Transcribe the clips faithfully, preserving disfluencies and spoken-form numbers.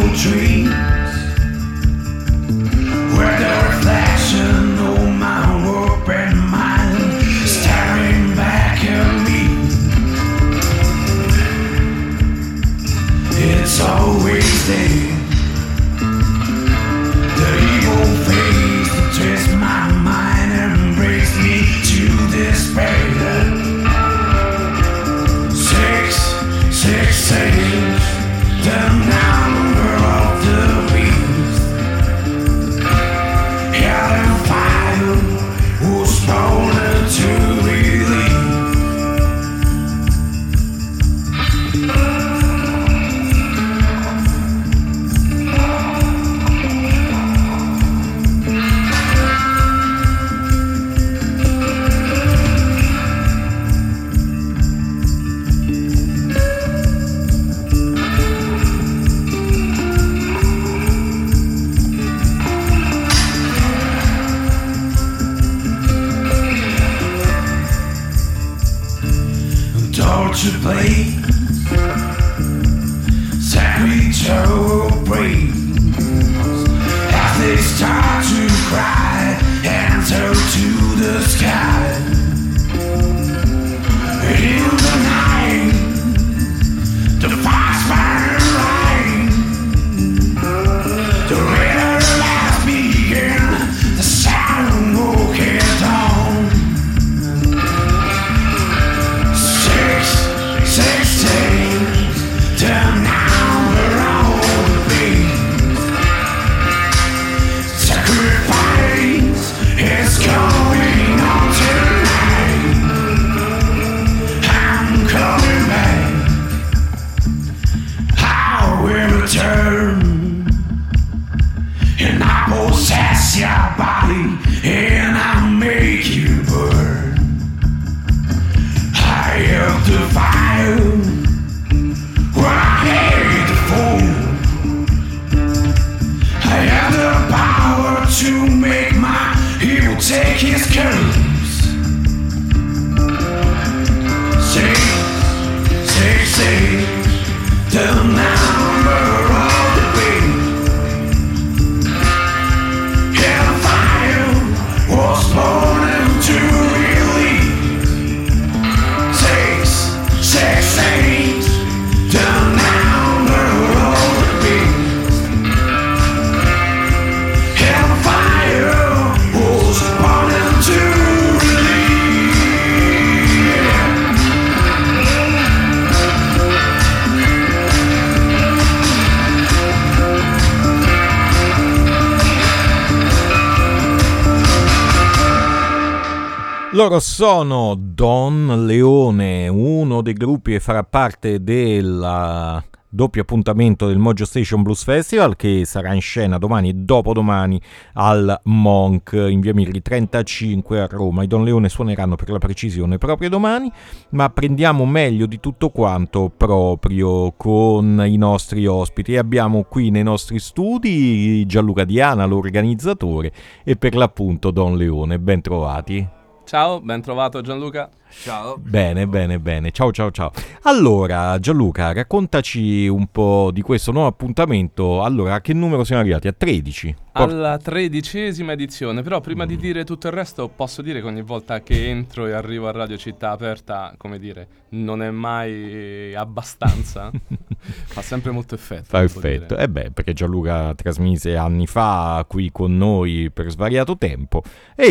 dreams, where the reflection of my open mind staring back at me. It's always there, the evil face that twists my mind and brings me to despair. Six, six, six, the number of the beast. Hell and fire was born to believe. Torture blades, sacrificial brains, as they start to cry, hands out to the sky. In the night, the fast fire rain, the river last begin, the sound will get on. Sixteen, the number of the beast. Sacrifice is going on tonight. I'm coming back. I will return, and I possess your body, and I make you burn. I have the fire when I hate the fool. I have the power to make my evil take his curse. Six, six, six, the number of the beast. Hellfire was born into Six, six, the number of the beast. Hellfire was born into relief. Loro sono Don Leone, uno dei gruppi che farà parte del doppio appuntamento del Mojo Station Blues Festival, che sarà in scena domani e dopodomani al Monk in via Mirri trentacinque a Roma. I Don Leone suoneranno, per la precisione, proprio domani, ma apprendiamo meglio di tutto quanto proprio con i nostri ospiti. E abbiamo qui nei nostri studi Gianluca Diana, l'organizzatore, e per l'appunto Don Leone. Ben trovati. Ciao, ben trovato Gianluca. Ciao. Bene, bene, bene. Ciao, ciao, ciao. Allora, Gianluca, raccontaci un po' di questo nuovo appuntamento. Allora, a che numero siamo arrivati? A tredici? Por- Alla tredicesima edizione. Però prima mm. di dire tutto il resto, posso dire che ogni volta che entro e arrivo a Radio Città Aperta, come dire, non è mai abbastanza. Fa sempre molto effetto. Fa effetto. E eh beh, perché Gianluca trasmise anni fa qui con noi per svariato tempo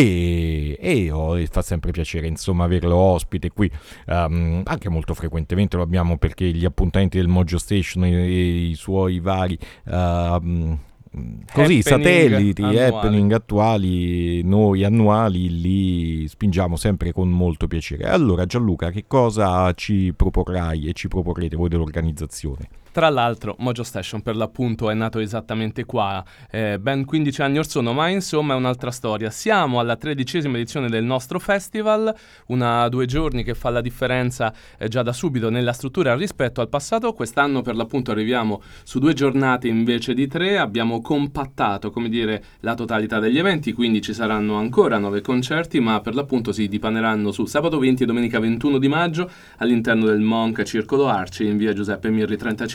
e, e oh, fa sempre piacere, insomma, averlo ospite qui, um, anche molto frequentemente lo abbiamo, perché gli appuntamenti del Mojo Station e, e i suoi vari uh, così happening satelliti, annuali. happening attuali, noi annuali, li spingiamo sempre con molto piacere. Allora Gianluca, che cosa ci proporrai e ci proporrete voi dell'organizzazione? Tra l'altro Mojo Station per l'appunto è nato esattamente qua, eh, ben quindici anni or sono, ma insomma è un'altra storia. Siamo alla tredicesima edizione del nostro festival, una due giorni che fa la differenza eh, già da subito nella struttura rispetto al passato. Quest'anno per l'appunto arriviamo su due giornate invece di tre, abbiamo compattato, come dire, la totalità degli eventi, quindi ci saranno ancora nove concerti, ma per l'appunto si dipaneranno su sabato venti e domenica ventuno di maggio all'interno del Monk Circolo Arci in via Giuseppe Mirri trentacinque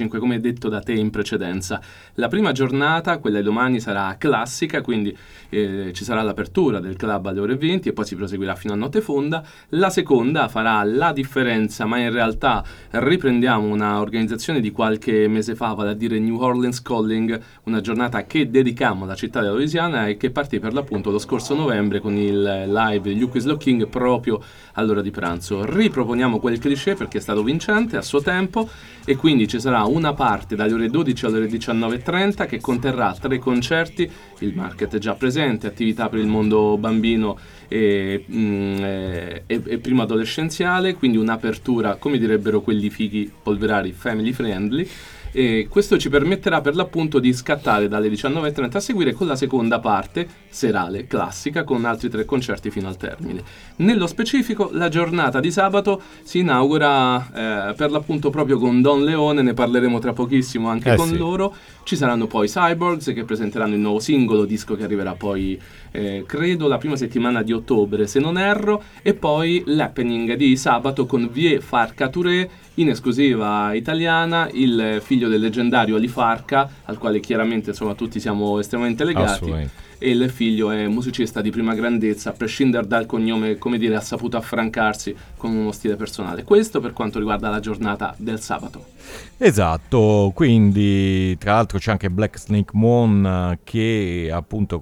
cinque, come detto da te in precedenza. La prima giornata, quella di domani, sarà classica, quindi eh, ci sarà l'apertura del club alle ore venti e poi si proseguirà fino a notte fonda. La seconda farà la differenza, ma in realtà riprendiamo una organizzazione di qualche mese fa, vale a dire New Orleans Calling, una giornata che dedicammo alla città della Louisiana e che partì per l'appunto lo scorso novembre con il live di Luke is Low King proprio all'ora di pranzo. Riproponiamo quel cliché perché è stato vincente a suo tempo e quindi ci sarà una parte dalle ore dodici alle ore diciannove e trenta che conterrà tre concerti, il market è già presente, attività per il mondo bambino e, mm, e, e primo adolescenziale, quindi un'apertura, come direbbero quelli fighi polverari, family friendly. E questo ci permetterà per l'appunto di scattare dalle diciannove e trenta a seguire con la seconda parte serale classica con altri tre concerti fino al termine. Nello specifico la giornata di sabato si inaugura eh, per l'appunto proprio con Don Leone, ne parleremo tra pochissimo anche eh con sì. loro. Ci saranno poi Cyborgs che presenteranno il nuovo singolo, disco che arriverà poi eh, credo la prima settimana di ottobre se non erro, e poi l'happening di sabato con Vie Farca Touré, in esclusiva italiana, il figlio del leggendario Ali Farca, al quale chiaramente insomma tutti siamo estremamente legati, e il figlio è musicista di prima grandezza, a prescindere dal cognome, come dire, ha saputo affrancarsi con uno stile personale. Questo per quanto riguarda la giornata del sabato. Esatto, quindi tra l'altro c'è anche Black Snake Moon che appunto,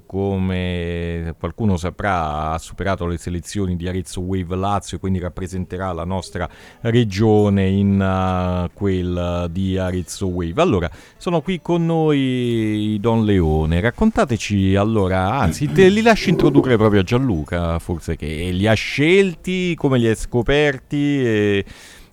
come qualcuno saprà, ha superato le selezioni di Arezzo Wave Lazio, quindi rappresenterà la nostra regione in uh, quel di Arezzo Wave. Allora, sono qui con noi Don Leone, raccontateci allora, anzi te li lascio introdurre proprio a Gianluca, forse, che li ha scelti, come li hai scoperti e...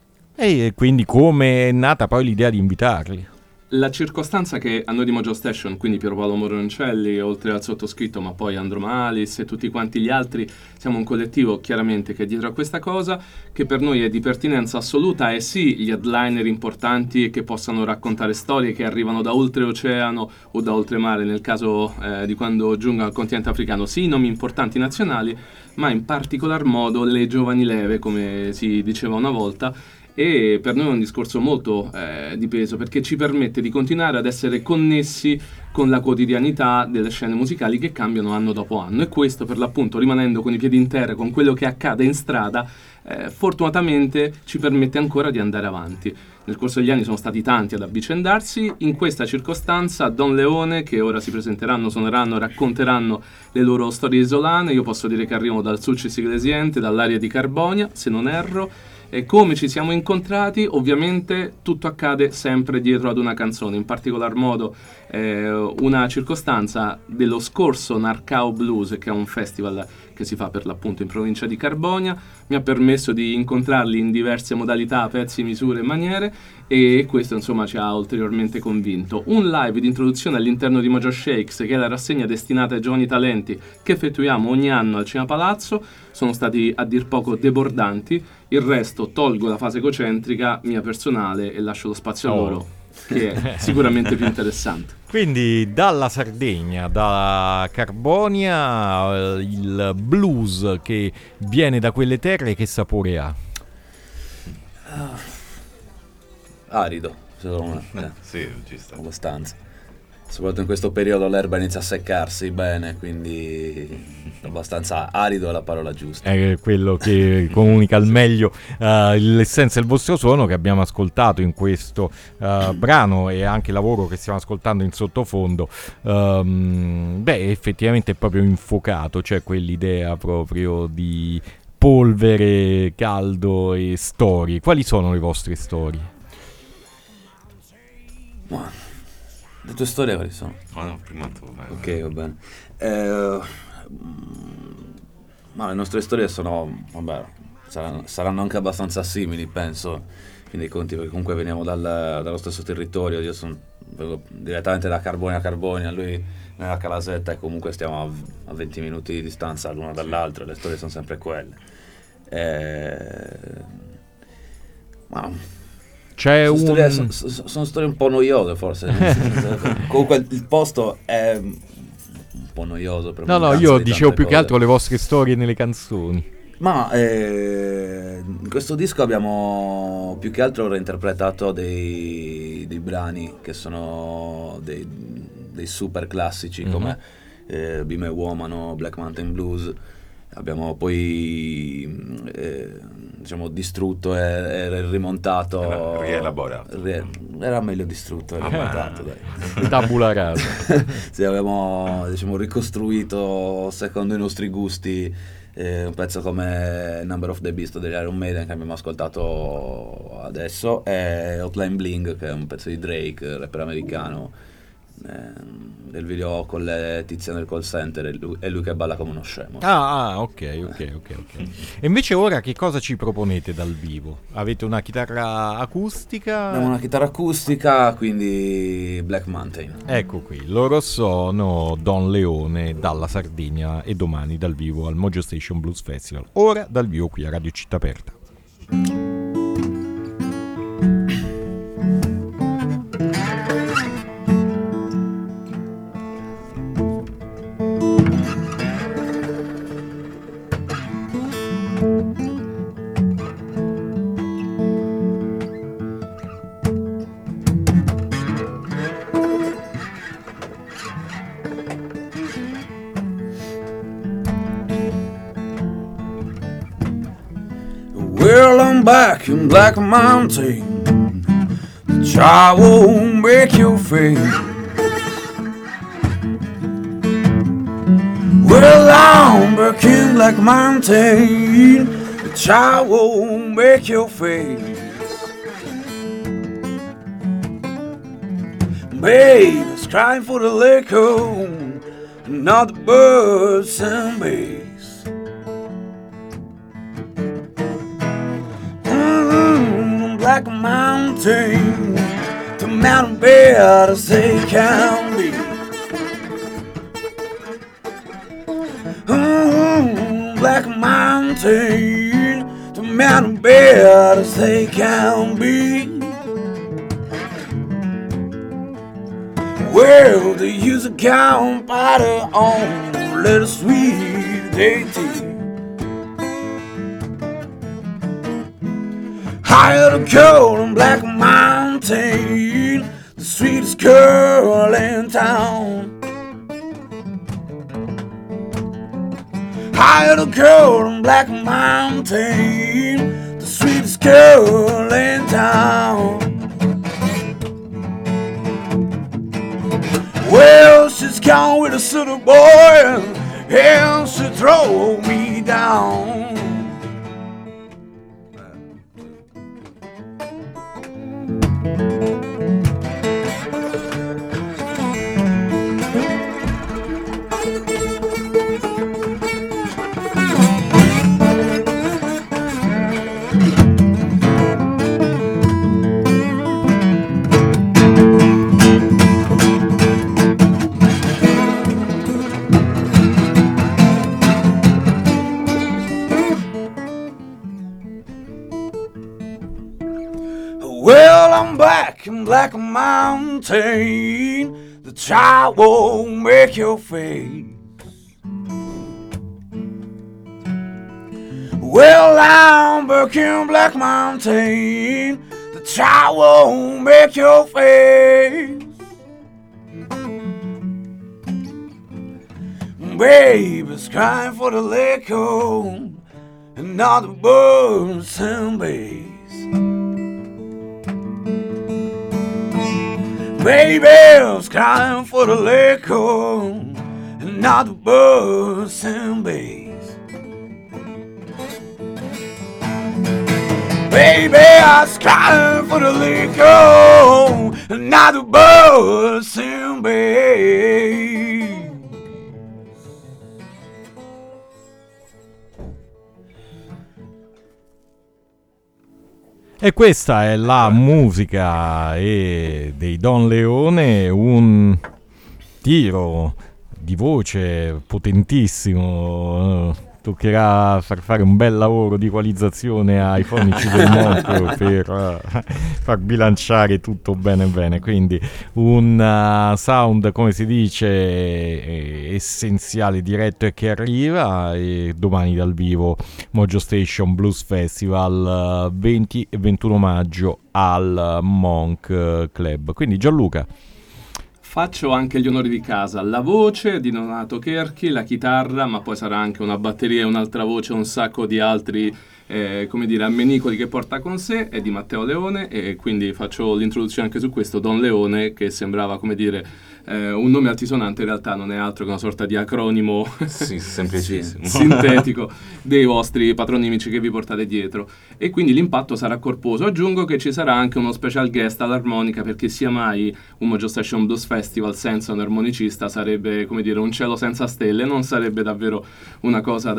E quindi come è nata poi l'idea di invitarli? La circostanza che a noi di Mojo Station, quindi Piero Paolo Moroncelli, oltre al sottoscritto, ma poi Androma Alice e tutti quanti gli altri, siamo un collettivo chiaramente che è dietro a questa cosa, che per noi è di pertinenza assoluta, e sì, gli headliner importanti che possano raccontare storie che arrivano da oltreoceano o da oltremare, nel caso eh, di quando giungono al continente africano, sì, nomi importanti nazionali, ma in particolar modo le giovani leve, come si diceva una volta. E per noi è un discorso molto eh, di peso, perché ci permette di continuare ad essere connessi con la quotidianità delle scene musicali che cambiano anno dopo anno, e questo per l'appunto, rimanendo con i piedi in terra con quello che accade in strada, eh, fortunatamente ci permette ancora di andare avanti. Nel corso degli anni sono stati tanti ad avvicendarsi, in questa circostanza Don Leone, che ora si presenteranno, suoneranno, racconteranno le loro storie isolane. Io posso dire che arrivano dal Sulcis Iglesiente, dall'area di Carbonia, se non erro. E come ci siamo incontrati? Ovviamente tutto accade sempre dietro ad una canzone, in particolar modo eh, una circostanza dello scorso Narcao Blues, che è un festival che si fa per l'appunto in provincia di Carbonia, mi ha permesso di incontrarli in diverse modalità, pezzi, misure e maniere, e questo insomma ci ha ulteriormente convinto. Un live di introduzione all'interno di Mojo Shakes, che è la rassegna destinata ai giovani talenti che effettuiamo ogni anno al Cinema Palazzo, sono stati a dir poco debordanti. Il resto tolgo la fase egocentrica mia personale e lascio lo spazio a loro, oh. che è sicuramente più interessante. Quindi dalla Sardegna, da Carbonia, il blues che viene da quelle terre, che sapore ha? Uh, arido, secondo me. Eh, sì, ci sta. Abbastanza. Soprattutto in questo periodo l'erba inizia a seccarsi bene, quindi abbastanza arido è la parola giusta. È quello che comunica al meglio uh, l'essenza del vostro suono, che abbiamo ascoltato in questo uh, brano, e anche il lavoro che stiamo ascoltando in sottofondo. Um, beh, effettivamente è proprio infuocato, cioè quell'idea proprio di polvere, caldo e storie. Quali sono le vostre storie? Ma... le tue storie quali sono? Oh no, prima tu vai. Ok, va bene. Eh, ma le nostre storie sono, vabbè, saranno, saranno anche abbastanza simili, penso, fin dei conti, perché comunque veniamo dal, dallo stesso territorio. Io sono vengo direttamente da Carbonia a Carbonia, lui nella Calasetta, e comunque stiamo a, a venti minuti di distanza l'uno dall'altro, le storie sono sempre quelle. Eh, ma... C'è sono, un... storie, sono, sono, sono storie un po' noiose forse. Comunque il posto è un po' noioso per no no io dicevo più cose. Che altro le vostre storie nelle canzoni. Ma eh, in questo disco abbiamo più che altro reinterpretato dei, dei brani che sono dei, dei super classici mm-hmm. come eh, Be My Woman o Black Mountain Blues. Abbiamo poi eh, diciamo distrutto e, e rimontato, era rielaborato, ri, era meglio distrutto e rimontato, dai. Tabula rasa. Sì, abbiamo diciamo ricostruito secondo i nostri gusti eh, un pezzo come Number of the Beast degli Iron Maiden che abbiamo ascoltato adesso, e Hotline Bling, che è un pezzo di Drake, rapper americano, eh, del video con le tizie nel call center e lui, e lui che balla come uno scemo. Ah, ah ok, ok, ok, ok. E invece ora che cosa ci proponete dal vivo? Avete una chitarra acustica? Abbiamo una chitarra acustica, quindi Black Mountain. Ecco qui, loro sono Don Leone dalla Sardegna e domani dal vivo al Mojo Station Blues Festival. Ora dal vivo qui a Radio Città Aperta. Well, I'm back in Black Mountain. The child won't make you fade. Well, I'm back in Black Mountain. The child won't make you fade. Baby's crying for the liquor, not the birds and bees. Black Mountain, the mountain bear as they can be. Mm, Black Mountain, the mountain bear as they can be. Well, they use a cow powder on little sweet dainty. Higher the cold on Black Mountain, the sweetest girl in town. Higher the cold on Black Mountain, the sweetest girl in town. Well, she's gone with a city boy, and she drove me down. Well, I'm back in Black Mountain. The child won't make your face. Well, I'm back in Black Mountain. The child won't make your face. Baby's crying for the liquor and not the birds and bees. Baby's crying for the liquor and not the birds and bees. Baby's crying for the liquor and not the birds and bees. E questa è la musica e dei Don Leone, un tiro di voce potentissimo. Tu toccherà far fare un bel lavoro di equalizzazione ai fonici del Monk per uh, far bilanciare tutto bene bene, quindi un uh, sound, come si dice, eh, essenziale, diretto e che arriva. E domani dal vivo Mojo Station Blues Festival, uh, venti e ventuno maggio al Monk Club. Quindi Gianluca, faccio anche gli onori di casa: la voce di Donato Cherchi, la chitarra, ma poi sarà anche una batteria e un'altra voce, un sacco di altri eh, come dire, ammenicoli che porta con sé, è di Matteo Leone, e quindi faccio l'introduzione anche su questo. Don Leone, che sembrava, come dire, eh, un nome altisonante, in realtà non è altro che una sorta di acronimo sì, semplicissimo sintetico dei vostri patronimici che vi portate dietro, e quindi l'impatto sarà corposo. Aggiungo che ci sarà anche uno special guest all'armonica, perché sia mai un Mojo Station Blues Festival senza un armonicista sarebbe, come dire, un cielo senza stelle, non sarebbe davvero una cosa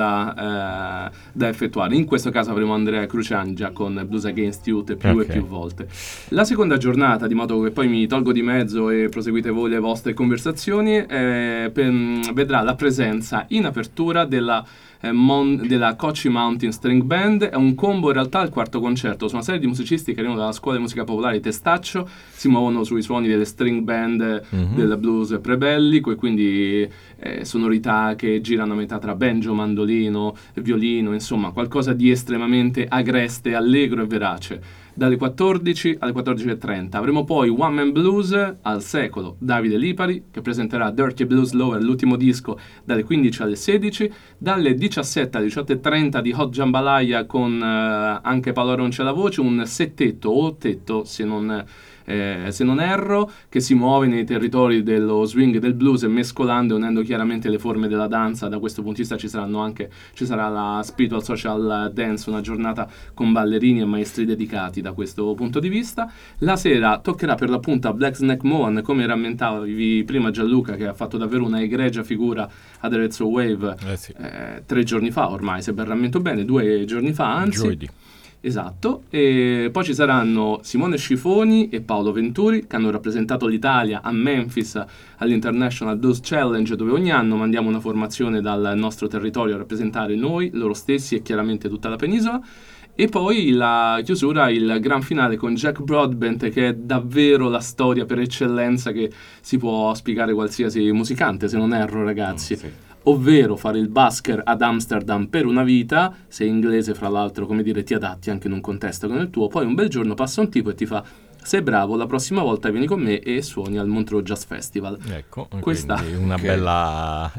da, eh, da effettuare. In questo caso avremo Andrea Cruciangia con Blues Against Youth più okay. e più volte. La seconda giornata, di modo che poi mi tolgo di mezzo e proseguite voi le vostre conversazioni, eh, per, vedrà la presenza in apertura della eh, Mon- della Kochi Mountain String Band. È un combo in realtà, il quarto concerto, su una serie di musicisti che arrivano dalla scuola di musica popolare di Testaccio, si muovono sui suoni delle string band mm-hmm. del blues prebellico, e quindi eh, sonorità che girano a metà tra banjo, mandolino, violino, insomma qualcosa di estremamente agreste, allegro e verace. Dalle quattordici alle quattordici e trenta avremo poi One Man Blues al secolo, Davide Lipari, che presenterà Dirty Blues Lover, l'ultimo disco, dalle quindici alle sedici. Dalle diciassette alle diciotto e trenta di Hot Jambalaya con eh, anche Paolo Aronce alla voce, un settetto o ottetto se non Eh, se non erro, che si muove nei territori dello swing e del blues, e mescolando e unendo chiaramente le forme della danza. Da questo punto di vista ci saranno anche ci sarà la Spiritual Social Dance, una giornata con ballerini e maestri dedicati da questo punto di vista. La sera toccherà per l'appunto a Black Snack Mohan, come rammentavi prima Gianluca, che ha fatto davvero una egregia figura ad Arezzo Wave eh sì. eh, tre giorni fa ormai, se ben rammento bene, due giorni fa anzi. Giovedì. Esatto, e poi ci saranno Simone Scifoni e Paolo Venturi, che hanno rappresentato l'Italia a Memphis all'International Blues Challenge, dove ogni anno mandiamo una formazione dal nostro territorio a rappresentare noi, loro stessi e chiaramente tutta la penisola. E poi la chiusura, il gran finale con Jack Broadbent, che è davvero la storia per eccellenza che si può spiegare qualsiasi musicante, se non erro ragazzi. Mm, sì. Ovvero fare il busker ad Amsterdam per una vita, se inglese fra l'altro, come dire, ti adatti anche in un contesto come il tuo, poi un bel giorno passa un tipo e ti fa: sei bravo, la prossima volta vieni con me e suoni al Montreux Jazz Festival. Ecco, questa è una okay. bella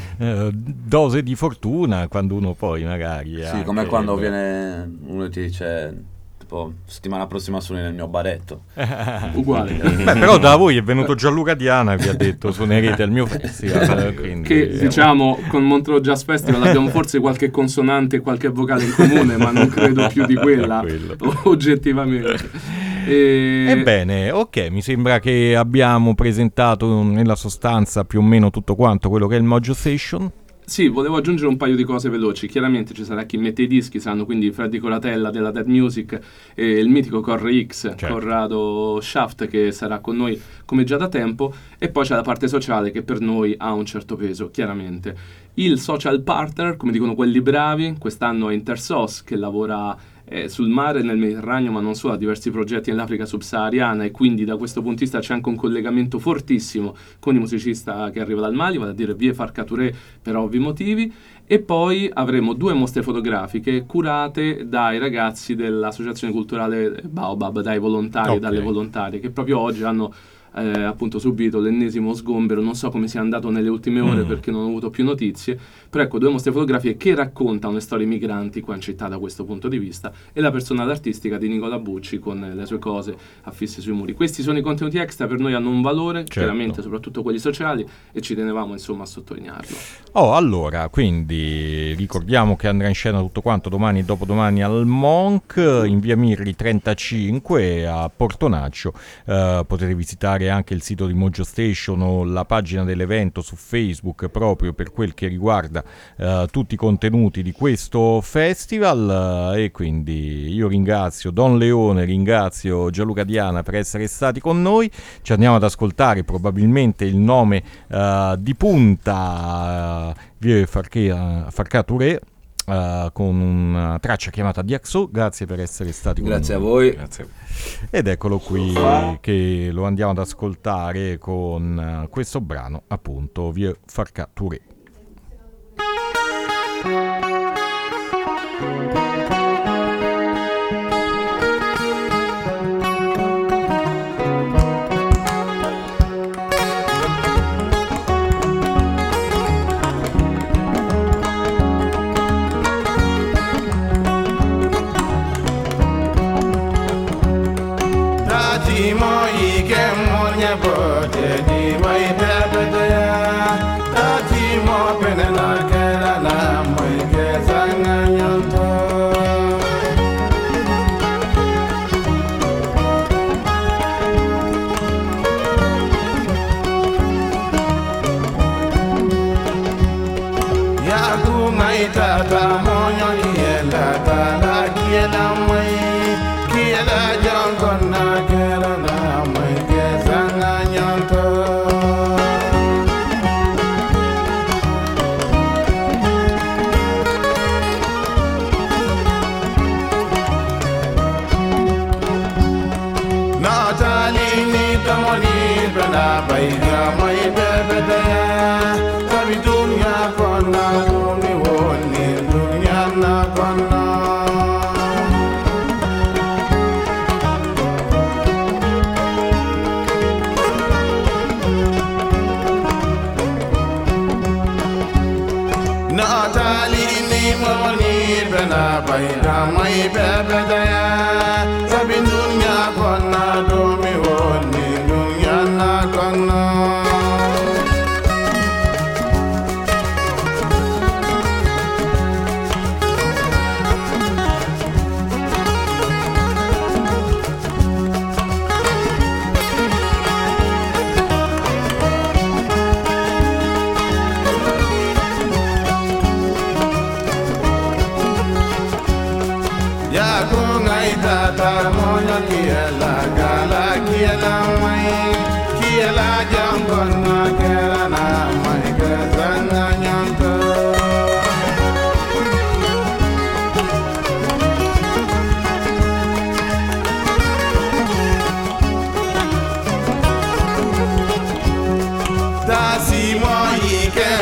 dose di fortuna, quando uno poi magari sì, come quando viene uno e ti dice tipo settimana prossima suoni nel mio baretto. Uguale. Beh, però da voi è venuto Gianluca Diana, vi ha detto suonerete al mio festival, quindi che diciamo con Montreux Jazz Festival abbiamo forse qualche consonante e qualche vocale in comune, ma non credo più di quella oggettivamente. E... Ebbene, ok, mi sembra che abbiamo presentato nella sostanza più o meno tutto quanto quello che è il Mojo Station. Sì, volevo aggiungere un paio di cose veloci. Chiaramente ci sarà chi mette i dischi, saranno quindi Freddy Coratella della Dead Music e il mitico Corre X, certo. Corrado Shaft, che sarà con noi come già da tempo. E poi c'è la parte sociale, che per noi ha un certo peso, chiaramente. Il social partner, come dicono quelli bravi, quest'anno è Intersos, che lavora eh, sul mare nel Mediterraneo, ma non solo, ha diversi progetti nell'Africa subsahariana, e quindi da questo punto di vista c'è anche un collegamento fortissimo con i musicisti che arriva dal Mali, vale a dire Vie Farcaturé per ovvi motivi. E poi avremo due mostre fotografiche curate dai ragazzi dell'associazione culturale Baobab, dai volontari e okay. dalle volontarie, che proprio oggi hanno Eh, appunto subito l'ennesimo sgombero. Non so come sia andato nelle ultime ore mm. perché non ho avuto più notizie, però ecco, due mostre fotografiche che raccontano le storie migranti qua in città da questo punto di vista, e la personale artistica di Nicola Bucci con le sue cose affisse sui muri. Questi sono i contenuti extra, per noi hanno un valore, certo. chiaramente soprattutto quelli sociali, e ci tenevamo insomma a sottolinearlo. Oh, allora, quindi ricordiamo che andrà in scena tutto quanto domani e dopodomani al Monk, in via Mirri trentacinque a Portonaccio. Uh, potete visitare anche il sito di Mojo Station o la pagina dell'evento su Facebook, proprio per quel che riguarda uh, tutti i contenuti di questo festival. Uh, e quindi io ringrazio Don Leone, ringrazio Gianluca Diana per essere stati con noi. Ci andiamo ad ascoltare probabilmente il nome uh, di punta, uh, Vie Farcaturé, uh, con una traccia chiamata D X O. Grazie per essere stati con noi. Grazie a voi. Grazie. Ed eccolo qui che lo andiamo ad ascoltare con uh, questo brano, appunto, Vieux Farka Touré.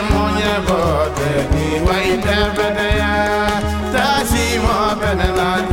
Why never they are? That's him up and